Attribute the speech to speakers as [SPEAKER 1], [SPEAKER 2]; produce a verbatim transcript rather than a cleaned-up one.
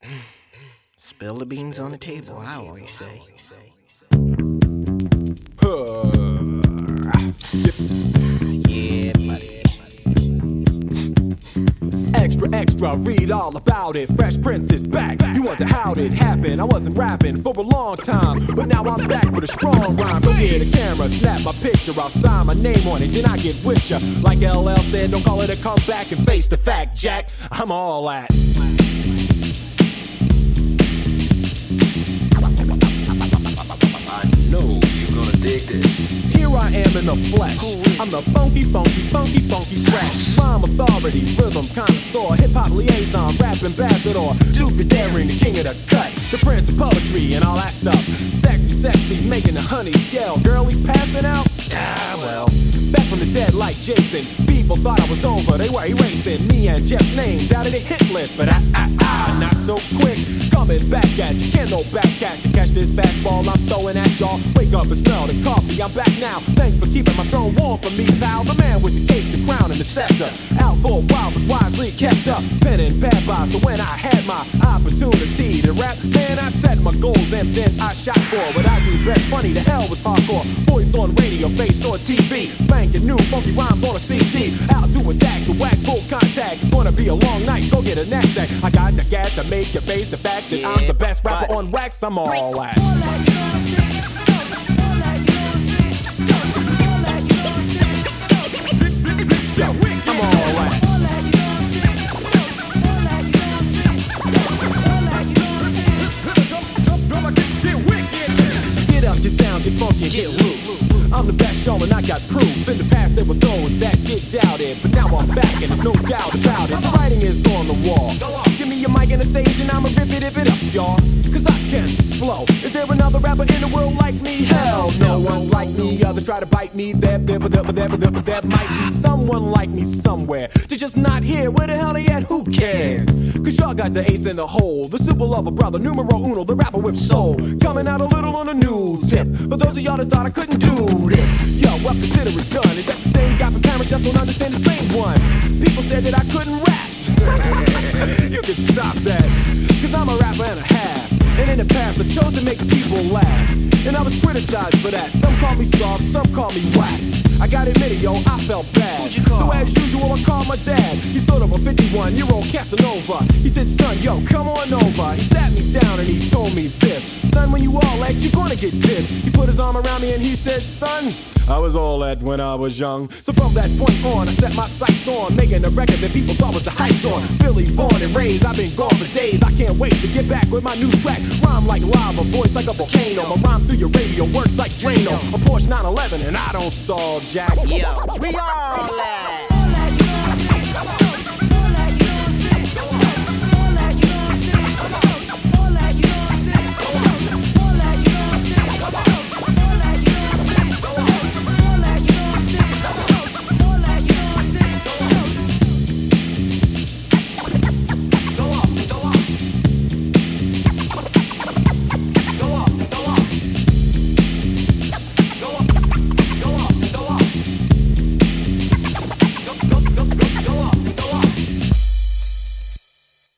[SPEAKER 1] Spill the beans on the table, I always say. Yeah, buddy.
[SPEAKER 2] Extra, extra, read all about it. Fresh Prince is back. You wonder how it happened. I wasn't rapping for a long time, but now I'm back with a strong rhyme. Go get a camera, snap my picture, I'll sign my name on it, then I get with ya. Like L L said, don't call it a comeback and face the fact, Jack. I'm all at.
[SPEAKER 3] I know you're gonna dig this.
[SPEAKER 2] Here I am in the flesh. I'm the funky, funky, funky, funky fresh rhyme authority, rhythm connoisseur, hip-hop liaison, rap ambassador, Duke of Daring, the king of the cut, the prince of poetry and all that stuff. Sexy, sexy, making the honeys yell. Girlies passing out? Ah, well. Back from the dead like Jason. People thought I was over, they were erasing me and Jeff's names out of the hit list. But I, I, I, not so quick. Coming back at you, can't no back at you. Catch this fastball I'm throwing at y'all. Wake up and smell the coffee, I'm back now. Thanks for keeping my throne warm for me, pal. The man with the cake, the crown, and the scepter. Out for a while, but wisely kept up. Pen and pad by, so when I had my opportunity to rap, man, I set my goals and then I shot for what I do best. Funny to hell with hardcore. Voice on radio, bass on T V. Spanking new funky rhymes on a C D. Out to attack, the whack, full contact. It's gonna be a long night, go get a knapsack. I got the gat to make you face the fact that
[SPEAKER 1] Yeah,
[SPEAKER 2] I'm the best rapper
[SPEAKER 1] but
[SPEAKER 2] on wax. I'm all at. Yo, I'm all at. Get up, get down, get funky and get loose. I'm the best show and I got proof. In the past there were those that get doubted, but now I'm back and there's no doubt about it. The writing is on the wall. Give me a mic and a stage and I'ma rip it, rip it up, y'all. Cause I can flow. Is there another rapper in the world like me? Hell, no one's like me. Others try to bite me. There, there, but there, but there, but there, but there might be someone like me somewhere. They're just not here. Where the hell they at? Who cares? Cause y'all got the ace in the hole. The super lover brother, numero uno, the rapper with soul. Coming out a little on a new tip. For those of y'all that thought I couldn't do this, yo, well, consider it done. Is that the same guy from Paris? Just don't understand the same one. People said that I couldn't rap. You can stop that. Cause I'm a rapper and a half. And in the past I chose to make people laugh. And I was criticized for that. Some call me soft, some call me whack. I gotta admit it, yo, I felt bad. So as usual, I called my dad. He's sort of a fifty-one-year-old Casanova. He said, son, yo, come on over. He sat me down and he told me this. Son, when you all act, you're gonna get this. He put his arm around me and he said, son, I was all that when I was young. So from that point on, I set my sights on making a record that people thought was the hype on. Philly born and raised, I've been gone for days. I can't wait to get back with my new track. Rhyme like lava, voice like a volcano. My rhyme through your radio works like Drano. A Porsche nine eleven and I don't stall, Jack.
[SPEAKER 1] Yo, we all at.